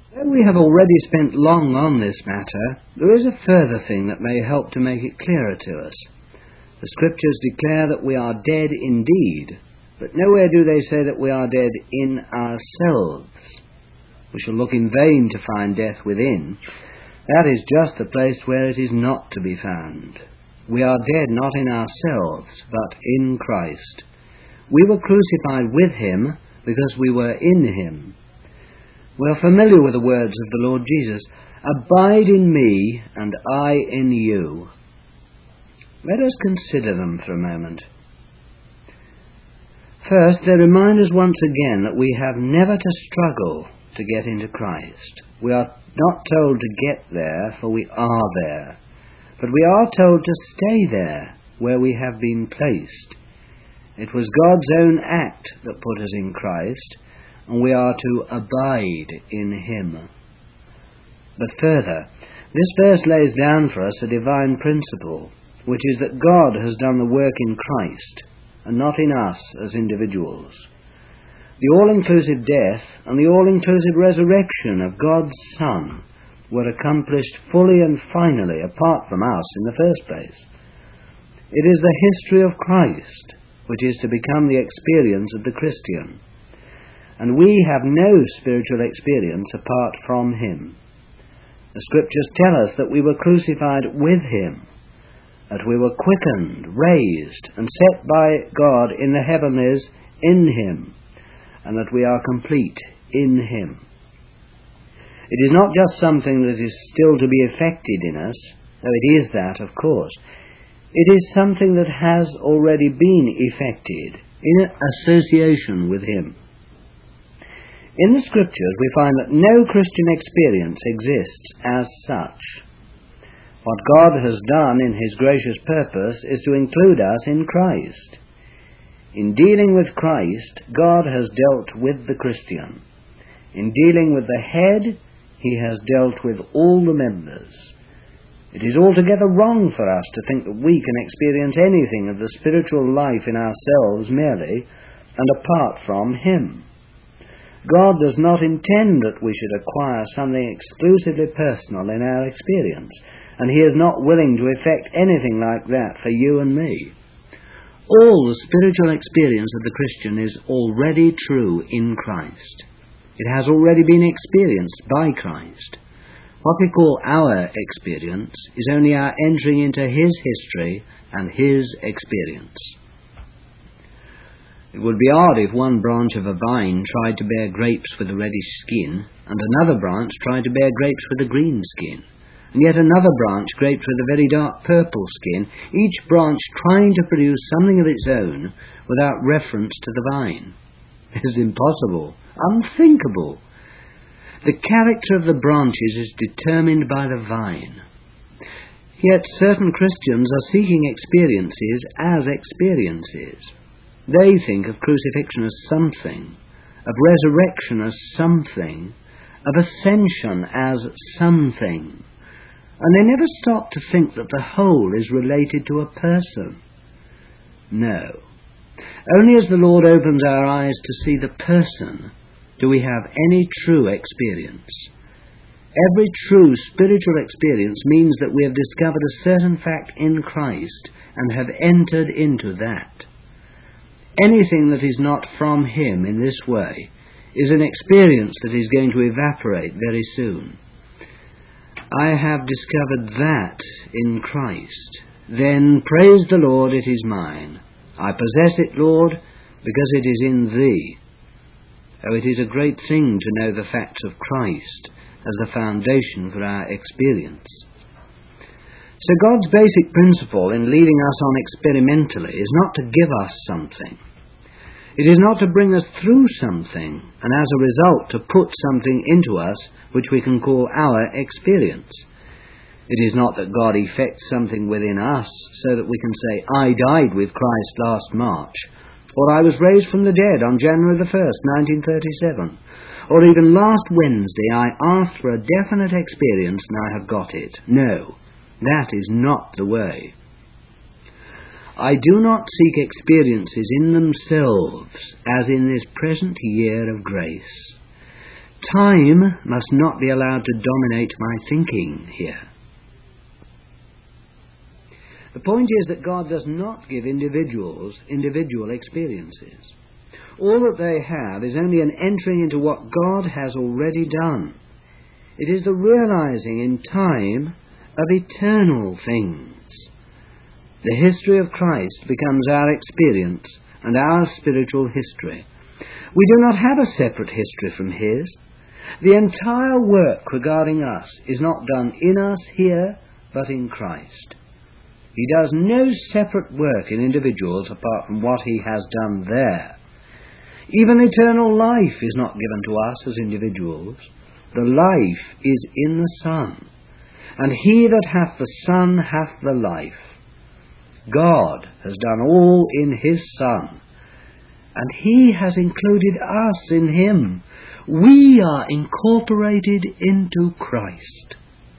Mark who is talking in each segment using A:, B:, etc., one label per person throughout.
A: Though we have already spent long on this matter, there is a further thing that may help to make it clearer to us. The Scriptures declare that we are dead indeed, but nowhere do they say that we are dead in ourselves. We shall look in vain to find death within. That is just the place where it is not to be found. We are dead not in ourselves, but in Christ. We were crucified with him because we were in him. We are familiar with the words of the Lord Jesus, "Abide in me, and I in you." Let us consider them for a moment. First, they remind us once again that we have never to struggle to get into Christ. We are not told to get there, for we are there. But we are told to stay there, where we have been placed. It was God's own act that put us in Christ, and we are to abide in him. But further, this verse lays down for us a divine principle, which is that God has done the work in Christ, and not in us as individuals. The all-inclusive death and the all-inclusive resurrection of God's Son were accomplished fully and finally apart from us in the first place. It is the history of Christ which is to become the experience of the Christian, and we have no spiritual experience apart from him. The Scriptures tell us that we were crucified with him, that we were quickened, raised, and set by God in the heavenlies in him, and that we are complete in him. It is not just something that is still to be effected in us, though it is that, of course. It is something that has already been effected in association with him. In the Scriptures we find that no Christian experience exists as such. What God has done in his gracious purpose is to include us in Christ. In dealing with Christ, God has dealt with the Christian. In dealing with the head, he has dealt with all the members. It is altogether wrong for us to think that we can experience anything of the spiritual life in ourselves merely and apart from him. God does not intend that we should acquire something exclusively personal in our experience, and he is not willing to effect anything like that for you and me. All the spiritual experience of the Christian is already true in Christ. It has already been experienced by Christ. What we call our experience is only our entering into his history and his experience. It would be odd if one branch of a vine tried to bear grapes with a reddish skin, and another branch tried to bear grapes with a green skin, and yet another branch grapes with a very dark purple skin, each branch trying to produce something of its own without reference to the vine. It is impossible, unthinkable. The character of the branches is determined by the vine. Yet certain Christians are seeking experiences as experiences. They think of crucifixion as something, of resurrection as something, of ascension as something, and they never stop to think that the whole is related to a person. No. Only as the Lord opens our eyes to see the person do we have any true experience. Every true spiritual experience means that we have discovered a certain fact in Christ and have entered into that. Anything that is not from him in this way is an experience that is going to evaporate very soon. I have discovered that in Christ. Then, praise the Lord, it is mine. I possess it, Lord, because it is in thee. Oh, it is a great thing to know the facts of Christ as the foundation for our experience. So God's basic principle in leading us on experimentally is not to give us something. It is not to bring us through something, and as a result to put something into us which we can call our experience. It is not that God effects something within us so that we can say, I died with Christ last March, or I was raised from the dead on January the 1st, 1937, or even last Wednesday I asked for a definite experience and I have got it. No, that is not the way. I do not seek experiences in themselves as in this present year of grace. Time must not be allowed to dominate my thinking here. The point is that God does not give individuals individual experiences. All that they have is only an entering into what God has already done. It is the realizing in time of eternal things. The history of Christ becomes our experience and our spiritual history. We do not have a separate history from His. The entire work regarding us is not done in us here, but in Christ. He does no separate work in individuals apart from what He has done there. Even eternal life is not given to us as individuals. The life is in the Son, and he that hath the Son hath the life. God has done all in His Son, and He has included us in Him. We are incorporated into Christ.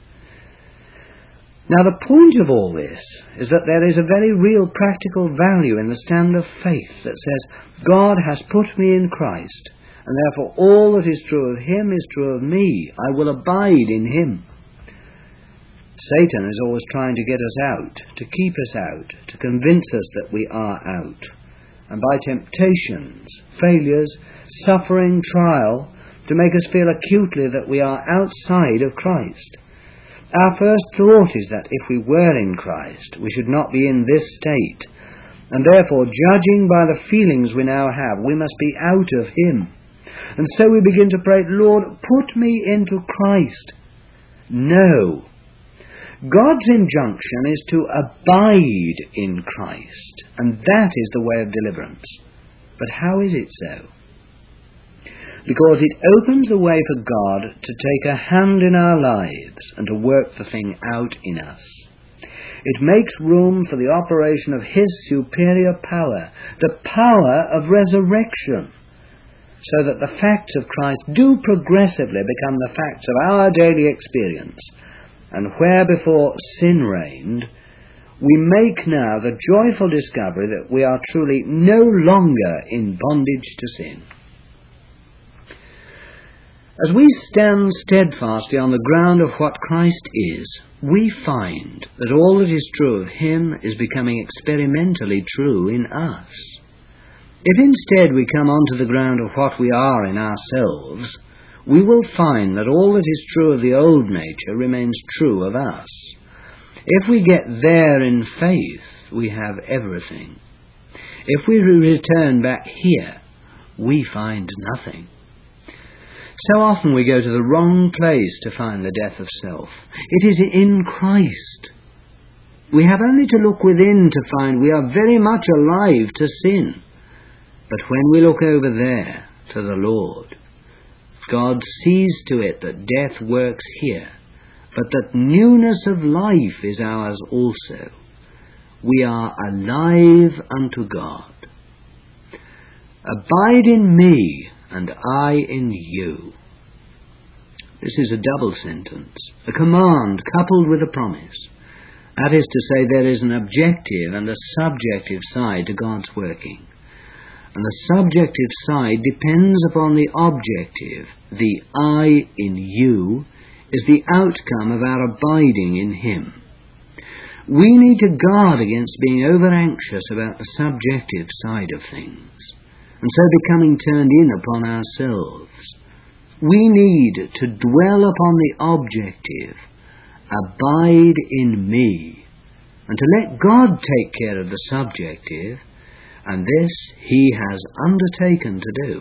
A: Now the point of all this is that there is a very real practical value in the stand of faith that says, God has put me in Christ, and therefore all that is true of Him is true of me. I will abide in Him. Satan is always trying to get us out, to keep us out, to convince us that we are out. And by temptations, failures, suffering, trial, to make us feel acutely that we are outside of Christ. Our first thought is that if we were in Christ, we should not be in this state, and therefore, judging by the feelings we now have, we must be out of Him. And so we begin to pray, Lord, put me into Christ. No. God's injunction is to abide in Christ, and that is the way of deliverance. But how is it so? Because it opens the way for God to take a hand in our lives and to work the thing out in us. It makes room for the operation of His superior power, the power of resurrection, so that the facts of Christ do progressively become the facts of our daily experience. And where before sin reigned, we make now the joyful discovery that we are truly no longer in bondage to sin. As we stand steadfastly on the ground of what Christ is, we find that all that is true of Him is becoming experimentally true in us. If instead we come onto the ground of what we are in ourselves, we will find that all that is true of the old nature remains true of us. If we get there in faith, we have everything. If we return back here, we find nothing. So often we go to the wrong place to find the death of self. It is in Christ. We have only to look within to find we are very much alive to sin. But when we look over there to the Lord, God sees to it that death works here, but that newness of life is ours also. We are alive unto God. Abide in me, and I in you. This is a double sentence, a command coupled with a promise. That is to say, there is an objective and a subjective side to God's working. And the subjective side depends upon the objective. The I in you is the outcome of our abiding in Him. We need to guard against being over-anxious about the subjective side of things, and so becoming turned in upon ourselves. We need to dwell upon the objective, abide in me, and to let God take care of the subjective, and this He has undertaken to do.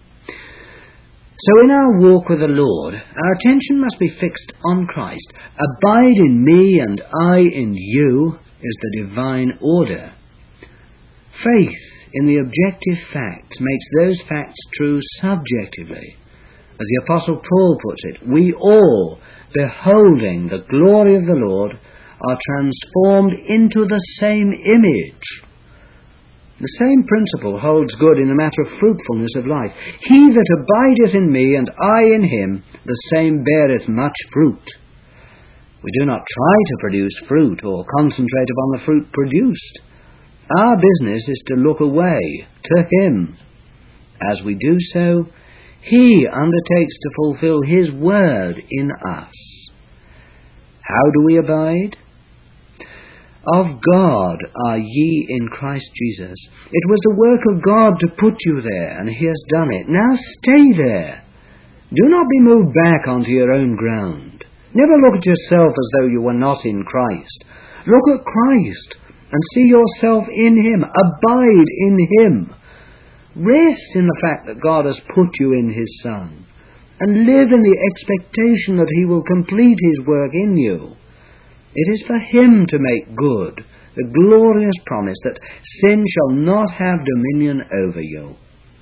A: So in our walk with the Lord, our attention must be fixed on Christ. Abide in me and I in you is the divine order. Faith in the objective facts makes those facts true subjectively. As the Apostle Paul puts it, we all, beholding the glory of the Lord, are transformed into the same image. The same principle holds good in the matter of fruitfulness of life. He that abideth in me and I in him, the same beareth much fruit. We do not try to produce fruit or concentrate upon the fruit produced. Our business is to look away to Him. As we do so, He undertakes to fulfill His word in us. How do we abide? Of God are ye in Christ Jesus. It was the work of God to put you there, and He has done it. Now stay there. Do not be moved back onto your own ground. Never look at yourself as though you were not in Christ. Look at Christ and see yourself in Him. Abide in Him. Rest in the fact that God has put you in His Son, and live in the expectation that He will complete His work in you. It is for Him to make good the glorious promise that sin shall not have dominion over you.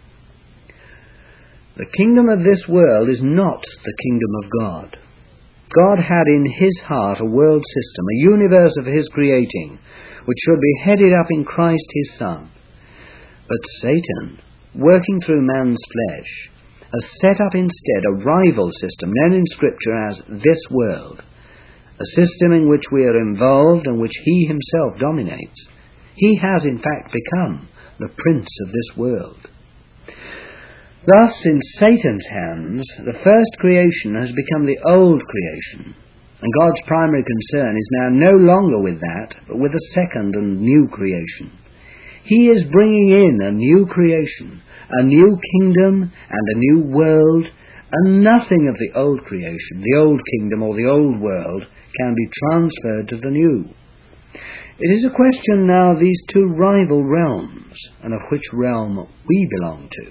A: The kingdom of this world is not the kingdom of God. God had in His heart a world system, a universe of His creating, which should be headed up in Christ His Son. But Satan, working through man's flesh, has set up instead a rival system known in Scripture as this world, a system in which we are involved and which he himself dominates. He has in fact become the prince of this world. Thus, in Satan's hands, the first creation has become the old creation, and God's primary concern is now no longer with that, but with a second and new creation. He is bringing in a new creation, a new kingdom and a new world, and nothing of the old creation, the old kingdom or the old world, can be transferred to the new. It is a question now of these two rival realms, and of which realm we belong to.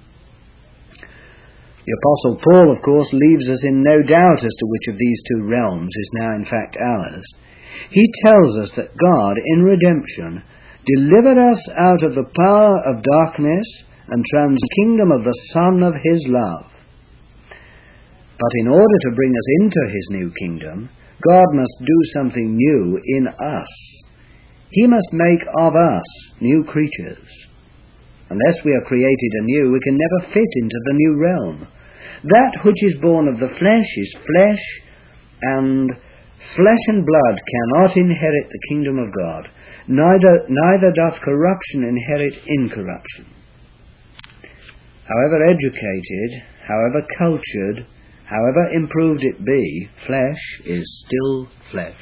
A: The Apostle Paul, of course, leaves us in no doubt as to which of these two realms is now in fact ours. He tells us that God, in redemption, delivered us out of the power of darkness and the kingdom of the Son of His love. But in order to bring us into His new kingdom, God must do something new in us. He must make of us new creatures. Unless we are created anew, we can never fit into the new realm. That which is born of the flesh is flesh, and flesh and blood cannot inherit the kingdom of God. Neither doth corruption inherit incorruption. However educated, however cultured, however improved it be, flesh is still flesh.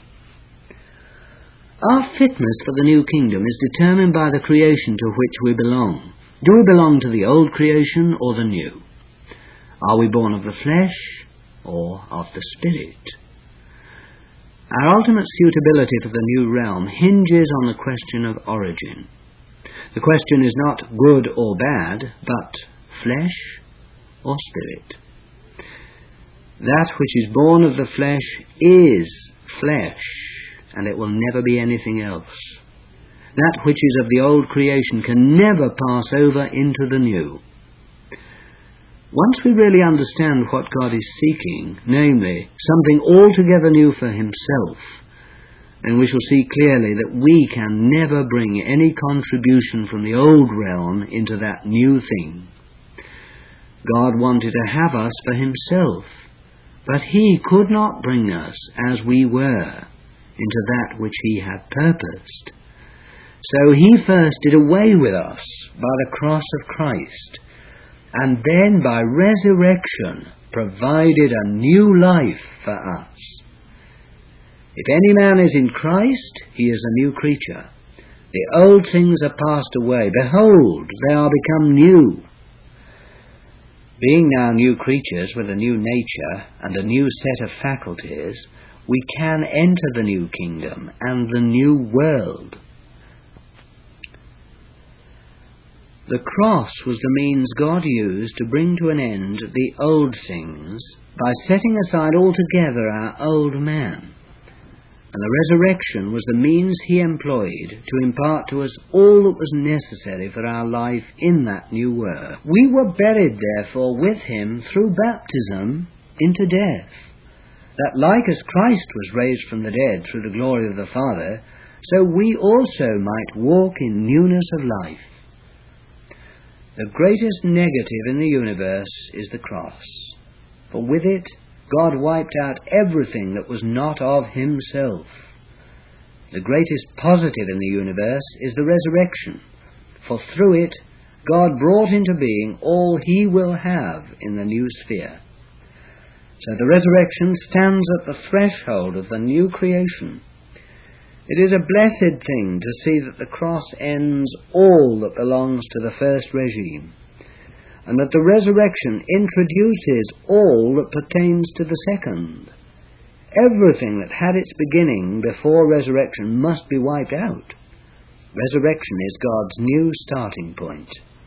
A: Our fitness for the new kingdom is determined by the creation to which we belong. Do we belong to the old creation or the new? Are we born of the flesh or of the Spirit? Our ultimate suitability for the new realm hinges on the question of origin. The question is not good or bad, but flesh or spirit. That which is born of the flesh is flesh, and it will never be anything else. That which is of the old creation can never pass over into the new. Once we really understand what God is seeking, namely, something altogether new for Himself, then we shall see clearly that we can never bring any contribution from the old realm into that new thing. God wanted to have us for Himself, but He could not bring us as we were into that which He had purposed. So He first did away with us by the cross of Christ, and then by resurrection provided a new life for us. If any man is in Christ, he is a new creature. The old things are passed away. Behold, they are become new. Being now new creatures with a new nature and a new set of faculties, we can enter the new kingdom and the new world. The cross was the means God used to bring to an end the old things by setting aside altogether our old man. And the resurrection was the means He employed to impart to us all that was necessary for our life in that new world. We were buried, therefore, with Him through baptism into death, that like as Christ was raised from the dead through the glory of the Father, so we also might walk in newness of life. The greatest negative in the universe is the cross, for with it God wiped out everything that was not of Himself. The greatest positive in the universe is the resurrection, for through it God brought into being all he will have in the new sphere. So the resurrection stands at the threshold of the new creation. It is a blessed thing to see that the cross ends all that belongs to the first regime, and that the resurrection introduces all that pertains to the second. Everything that had its beginning before resurrection must be wiped out. Resurrection is God's new starting point.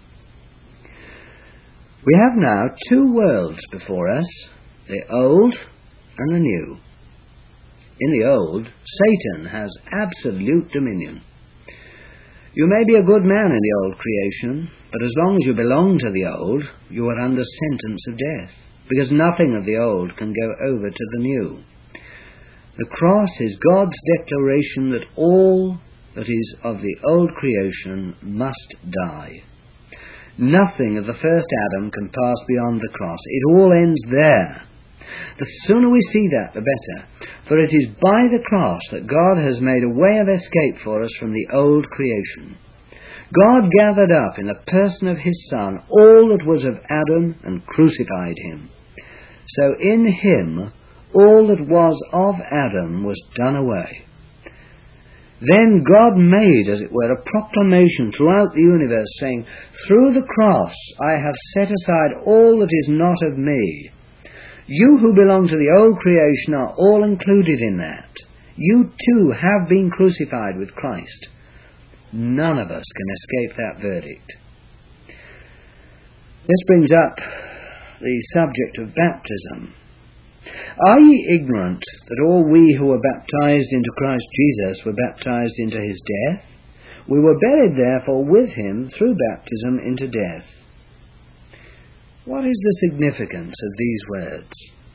A: We have now two worlds before us, the old and the new. In the old, Satan has absolute dominion. You may be a good man in the old creation, but as long as you belong to the old, you are under sentence of death, because nothing of the old can go over to the new. The cross is God's declaration that all that is of the old creation must die. Nothing of the first Adam can pass beyond the cross. It all ends there. The sooner we see that, the better, for it is by the cross that God has made a way of escape for us from the old creation. God gathered up in the person of his Son all that was of Adam and crucified him. So in him all that was of Adam was done away. Then God made, as it were, a proclamation throughout the universe, saying, "Through the cross I have set aside all that is not of me." You who belong to the old creation are all included in that. You too have been crucified with Christ. None of us can escape that verdict. This brings up the subject of baptism. Are ye ignorant that all we who were baptized into Christ Jesus were baptized into his death? We were buried therefore with him through baptism into death. What is the significance of these words?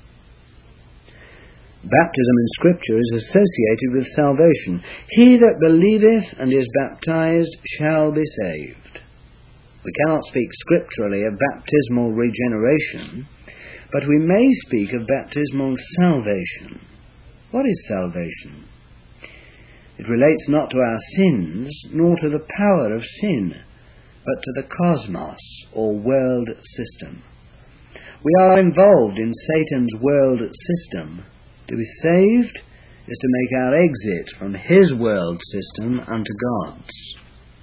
A: Baptism in Scripture is associated with salvation. He that believeth and is baptized shall be saved. We cannot speak scripturally of baptismal regeneration, but we may speak of baptismal salvation. What is salvation? It relates not to our sins, nor to the power of sin, but to the cosmos, or world system. We are involved in Satan's world system. To be saved is to make our exit from his world system unto God's.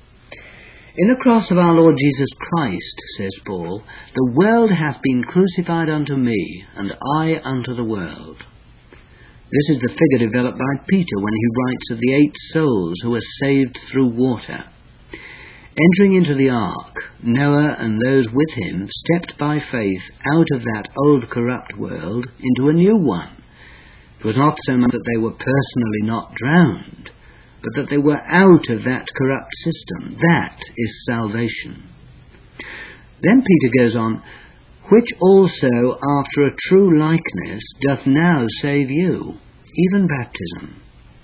A: In the cross of our Lord Jesus Christ, says Paul, the world hath been crucified unto me, and I unto the world. This is the figure developed by Peter when he writes of the 8 souls who were saved through water. Entering into the ark, Noah and those with him stepped by faith out of that old corrupt world into a new one. It was not so much that they were personally not drowned, but that they were out of that corrupt system. That is salvation. Then Peter goes on, which also after a true likeness doth now save you, even baptism.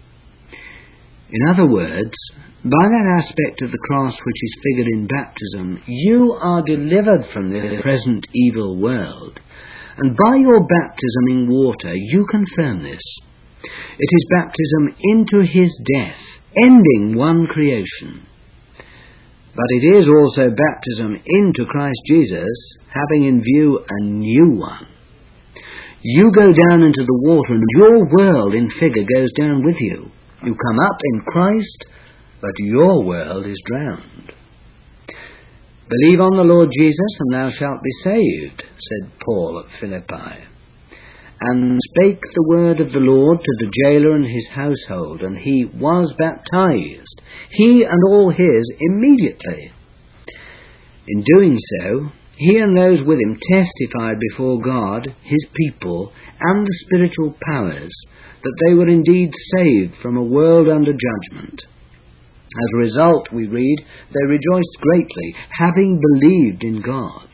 A: In other words, by that aspect of the cross which is figured in baptism, you are delivered from the present evil world, and by your baptism in water you confirm this. It is baptism into his death, ending one creation. But it is also baptism into Christ Jesus, having in view a new one. You go down into the water, and your world in figure goes down with you. You come up in Christ, but your world is drowned. Believe on the Lord Jesus, and thou shalt be saved, said Paul at Philippi. And spake the word of the Lord to the jailer and his household, and he was baptized, he and all his, immediately. In doing so, he and those with him testified before God, his people, and the spiritual powers, that they were indeed saved from a world under judgment. As a result, we read, they rejoiced greatly, having believed in God.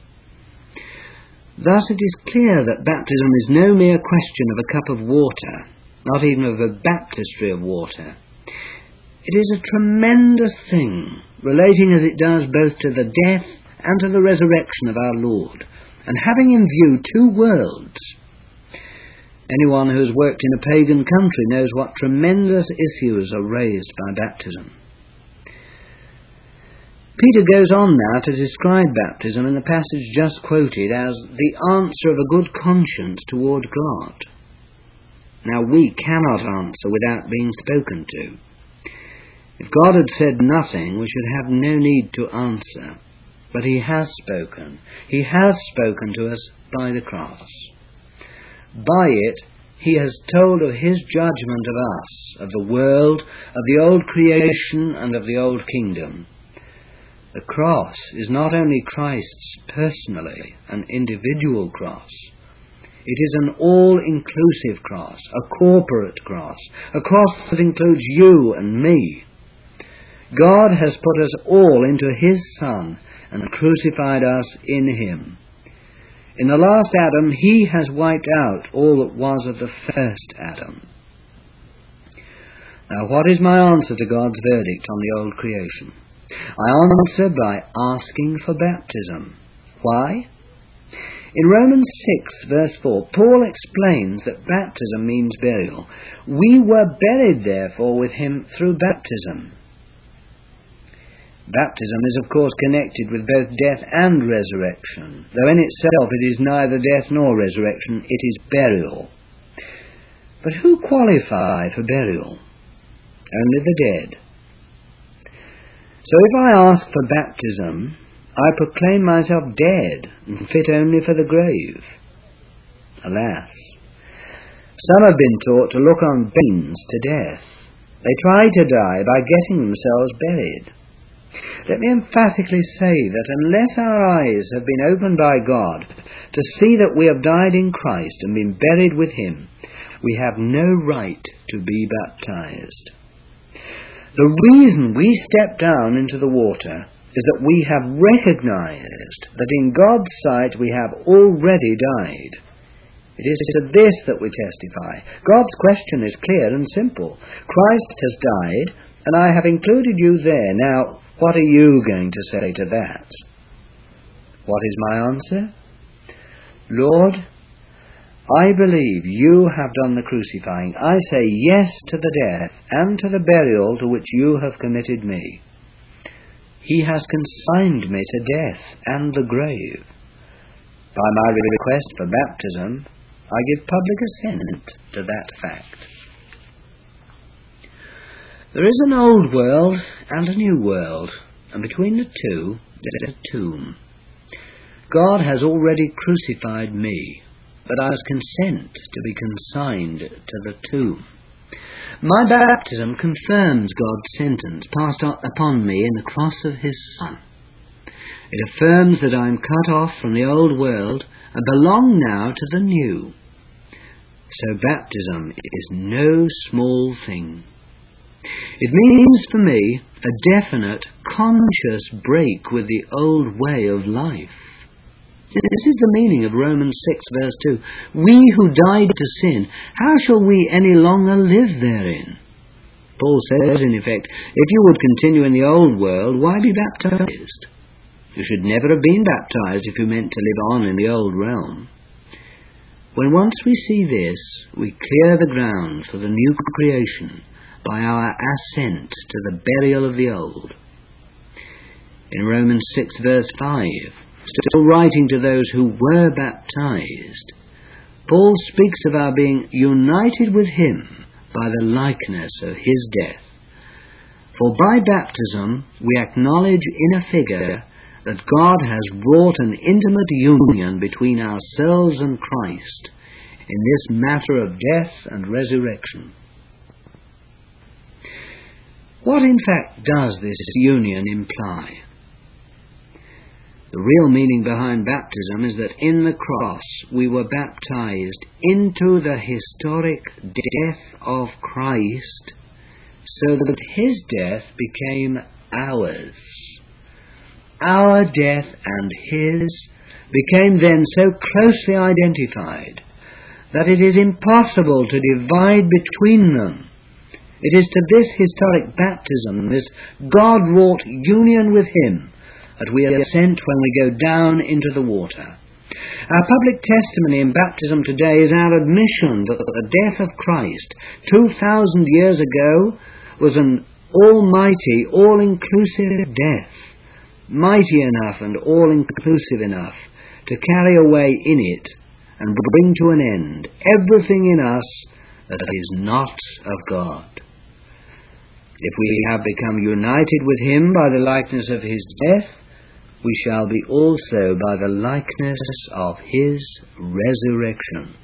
A: Thus it is clear that baptism is no mere question of a cup of water, not even of a baptistry of water. It is a tremendous thing, relating as it does both to the death and to the resurrection of our Lord, and having in view 2 worlds. Anyone who has worked in a pagan country knows what tremendous issues are raised by baptism. Peter goes on now to describe baptism in the passage just quoted as the answer of a good conscience toward God. Now we cannot answer without being spoken to. If God had said nothing, we should have no need to answer. But he has spoken. He has spoken to us by the cross. By it, he has told of his judgment of us, of the world, of the old creation and of the old kingdom. The cross is not only Christ's personally, an individual cross. It is an all-inclusive cross, a corporate cross, a cross that includes you and me. God has put us all into his Son and crucified us in him. In the last Adam, he has wiped out all that was of the first Adam. Now, what is my answer to God's verdict on the old creation? I answer by asking for baptism. Why? In Romans 6, verse 4, Paul explains that baptism means burial. We were buried, therefore, with him through baptism. Baptism is, of course, connected with both death and resurrection, though in itself it is neither death nor resurrection, it is burial. But who qualify for burial? Only the dead. So if I ask for baptism, I proclaim myself dead and fit only for the grave. Alas, some have been taught to look on means to death. They try to die by getting themselves buried. Let me emphatically say that unless our eyes have been opened by God to see that we have died in Christ and been buried with him, we have no right to be baptized. The reason we step down into the water is that we have recognized that in God's sight we have already died. It is to this that we testify. God's question is clear and simple. Christ has died, and I have included you there. Now, what are you going to say to that? What is my answer? Lord, I believe you have done the crucifying. I say yes to the death and to the burial to which you have committed me. He has consigned me to death and the grave. By my request for baptism, I give public assent to that fact. There is an old world and a new world, and between the two there is a tomb. God has already crucified me, but I must consent to be consigned to the tomb. My baptism confirms God's sentence passed upon me in the cross of his Son. It affirms that I am cut off from the old world and belong now to the new. So baptism is no small thing. It means for me a definite, conscious break with the old way of life. This is the meaning of Romans 6 verse 2. We who died to sin, how shall we any longer live therein? Paul says, in effect, if you would continue in the old world, why be baptized? You should never have been baptized if you meant to live on in the old realm. When once we see this, we clear the ground for the new creation by our assent to the burial of the old. In Romans 6 verse 5, still writing to those who were baptized, Paul speaks of our being united with him by the likeness of his death. For by baptism we acknowledge in a figure that God has wrought an intimate union between ourselves and Christ in this matter of death and resurrection. What in fact does this union imply? The real meaning behind baptism is that in the cross we were baptized into the historic death of Christ so that his death became ours. Our death and his became then so closely identified that it is impossible to divide between them. It is to this historic baptism, this God-wrought union with him, that we assent when we go down into the water. Our public testimony in baptism today is our admission that the death of Christ 2,000 years ago was an almighty, all-inclusive death mighty enough and all-inclusive enough to carry away in it and bring to an end everything in us that is not of God. If we have become united with him by the likeness of his death, we shall be also by the likeness of his resurrection.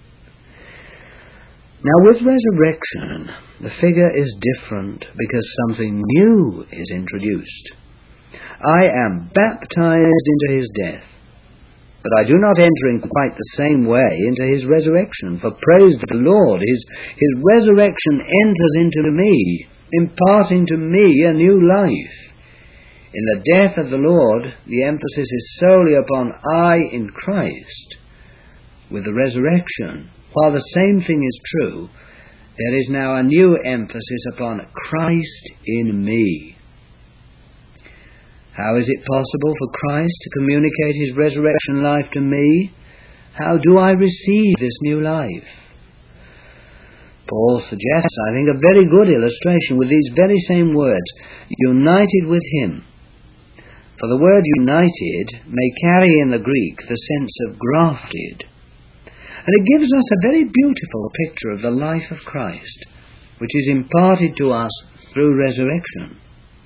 A: Now, with resurrection, the figure is different because something new is introduced. I am baptized into his death, but I do not enter in quite the same way into his resurrection. For praise the Lord, his resurrection enters into me, imparting to me a new life. In the death of the Lord, the emphasis is solely upon I in Christ. With the resurrection, while the same thing is true, there is now a new emphasis upon Christ in me. How is it possible for Christ to communicate his resurrection life to me? How do I receive this new life? Paul suggests, I think, a very good illustration with these very same words, united with him. For the word united may carry in the Greek the sense of grafted. And it gives us a very beautiful picture of the life of Christ, which is imparted to us through resurrection.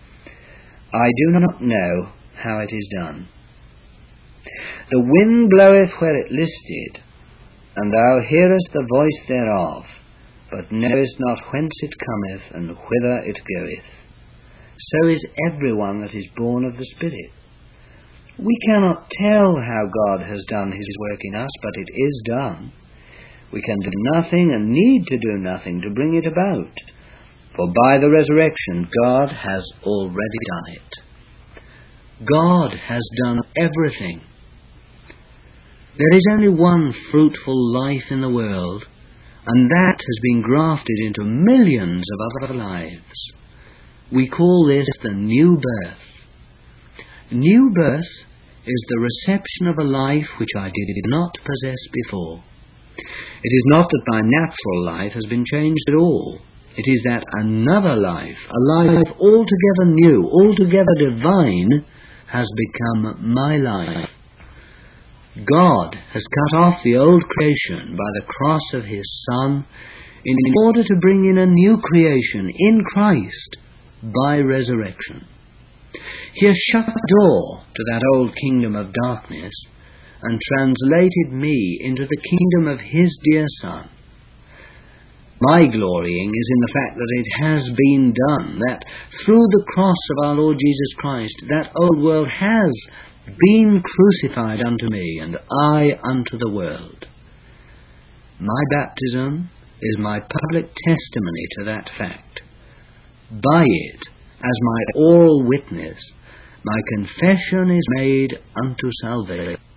A: I do not know how it is done. The wind bloweth where it listed, and thou hearest the voice thereof, but knowest not whence it cometh, and whither it goeth. So is everyone that is born of the Spirit. We cannot tell how God has done his work in us, but it is done. We can do nothing and need to do nothing to bring it about, for by the resurrection God has already done it. God has done everything. There is only one fruitful life in the world, and that has been grafted into millions of other lives. We call this the new birth. New birth is the reception of a life which I did not possess before. It is not that my natural life has been changed at all. It is that another life, a life altogether new, altogether divine, has become my life. God has cut off the old creation by the cross of his Son in order to bring in a new creation in Christ by resurrection. He has shut the door to that old kingdom of darkness and translated me into the kingdom of his dear Son. My glorying is in the fact that it has been done, that through the cross of our Lord Jesus Christ, that old world has been crucified unto me, and I unto the world. My baptism is my public testimony to that fact. By it, as my oral witness, my confession is made unto salvation.